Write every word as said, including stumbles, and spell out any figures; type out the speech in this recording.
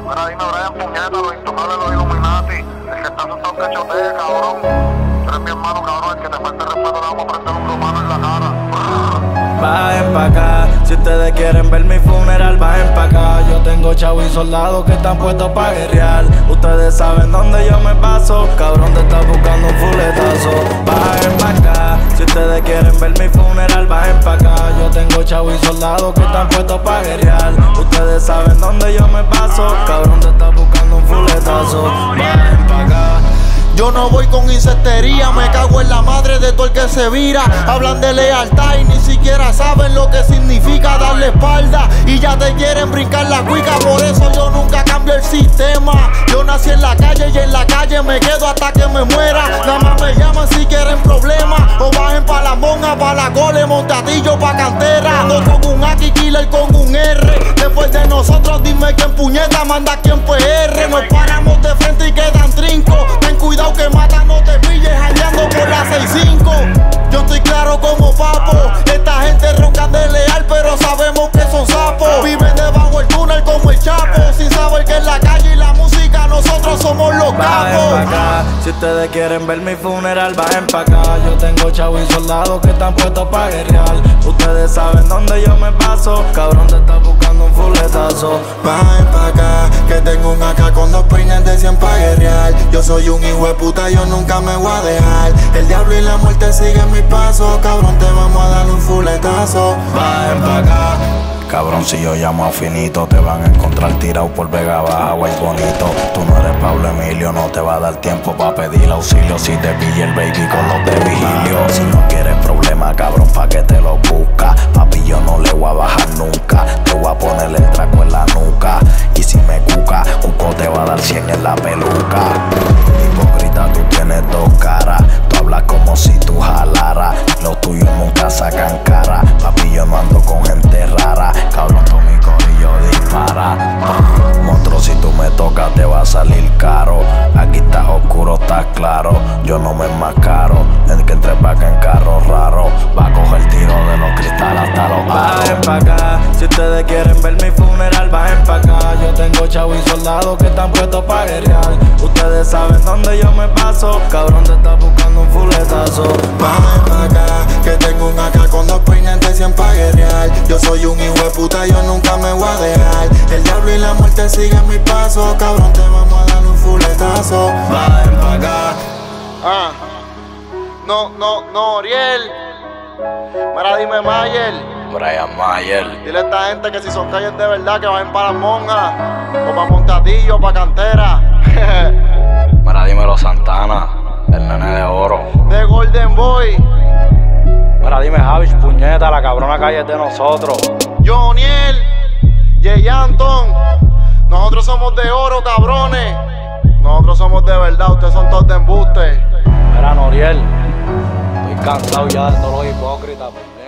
Mira, dime, Brian, puñeta, los intocables, los Illuminati. El que está asustado que chotee, cabrón. Tú eres mi hermano, cabrón. El que te falta respeto, le vamos a prender un romano en la cara. Bajen pa' acá, si ustedes quieren ver mi funeral, bajen pa' acá. Yo tengo chavos y soldados que están puestos pa' guerrear. Ustedes saben dónde yo me paso, cabrón te está buscando un fuletazo. Bajen pa' acá, si ustedes quieren ver mi funeral, bajen pa' acá. Yo tengo chavos y soldados que están puestos pa' guerrear. Ustedes saben dónde yo me paso, cabrón te está buscando un fuletazo. Bajen pa' acá. Yo no voy con insectería, me cago en la madre de todo el que se vira. Hablan de lealtad y ni siquiera saben lo que significa darle espalda. Y ya te quieren brincar la cuica, por eso yo nunca cambio el sistema. Yo nací en la calle y en la calle me quedo hasta que me muera. Nada más me llaman si quieren problemas, o bajen pa' la monja, pa' la gole, Montatillo, pa' cantera. Ando con un Aki Killer, con un R. Después de nosotros dime quién puñeta manda quién P R. Nos paramos de frente y quedan trinco. Ten cuidado que mata, no te pilles jangueando por la seis cinco. Yo estoy claro como papo. Esta gente ronca de leal, pero sabemos que son sapos. Viven debajo del túnel como el Chapo, sin saber que en la calle y la música nosotros somos los Bajen capos. pa' acá, si ustedes quieren ver mi funeral, bajen pa' acá. Yo tengo chavos y soldados que están puestos pa' guerrear. Ustedes saben dónde yo me paso, cabrón te está buscando un fuletazo. Bajen pa' acá, que tengo un A K con dos peines de cien pa' guerrear. Yo soy un hijo de puta, yo nunca me voy a dejar. El diablo y la muerte siguen mis pasos, cabrón te vamos a dar un fuletazo. Bajen pa' acá. Cabrón, si yo llamo a Finito, te van a encontrar tirado por Vega Baja o el Bonito. Tú no eres Pablo Emilio, no te va a dar tiempo pa' pedir auxilio. Si te pilla el baby con los de vigilio. Si no quieres problema, cabrón, pa' que te lo busca. Papi, yo no le voy a bajar nunca. Te voy a poner el traco en la nuca. Y si me cuca, Cuco te va a dar cien en la peluca. Hipócrita, tú tienes dos caras. Tú hablas como si tú jalaras. Los tuyos nunca sacan cara. Papi, yo no ando con gente rara. Cabrón, tú mi corillo dispara. Monstruo, si tú me tocas te va a salir caro. Aquí estás oscuro, estás claro. Yo no me enmascaro. El que entre pa' acá en carro raro va a coger tiro de los cristales hasta los aros. Bajen pa' acá, si ustedes quieren ver mi funeral, bajen pa' acá. Yo tengo chavos y soldados que están puestos pa' guerrear. Ustedes saben dónde yo me paso, cabrón te está buscando un fuletazo. Bajen pa' acá, que tengo un A K con dos peines de cien pa' guerrear. Yo soy un hijo de puta, yo nunca me voy a dejar. El diablo y la muerte siguen mis pasos, cabrón te vamos a dar un fuletazo. Bajen pa' acá. Ah, no, no, no, Oriel. Mira, dime Mayer. Brian Mayer. Dile a esta gente que si son calles de verdad que vayan para las monjas, o para Montatillo, o para Cantera. Mira, dímelo Santana, el nene de oro. De Golden Boy. Mira, dime Javis, puñeta, la cabrona calle es de nosotros. Joniel, Jay Anton. Nosotros somos de oro, cabrones. Nosotros somos de verdad, ustedes son todos de embuste. Mira, Noriel, estoy cansado ya de todos los hipócritas.